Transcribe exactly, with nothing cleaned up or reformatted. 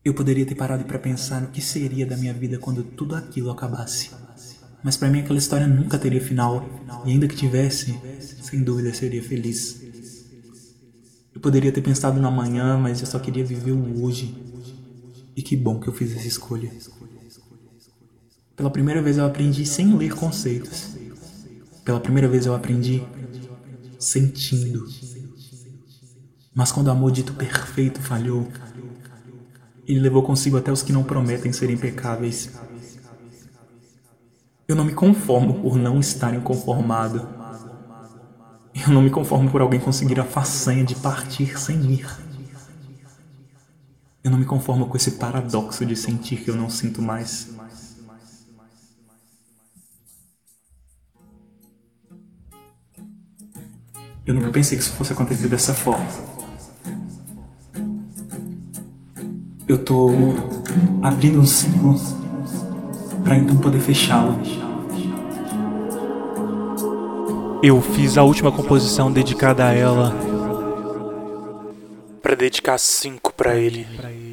Eu poderia ter parado pra pensar no que seria da minha vida quando tudo aquilo acabasse. Mas pra mim aquela história nunca teria final, e ainda que tivesse, sem dúvida seria feliz. Eu poderia ter pensado no amanhã, mas eu só queria viver o hoje. E que bom que eu fiz essa escolha. Pela primeira vez eu aprendi sem ler conceitos. Pela primeira vez eu aprendi sentindo. Mas quando o amor dito perfeito falhou, ele levou consigo até os que não prometem ser impecáveis. Eu não me conformo por não estar inconformado. Eu não me conformo por alguém conseguir a façanha de partir sem ir. Eu não me conformo com esse paradoxo de sentir que eu não sinto mais. Eu nunca pensei que isso fosse acontecer dessa forma. Eu tô abrindo um ciclo pra então poder fechá-lo. Eu fiz a última composição dedicada a ela, pra dedicar cinco pra ele.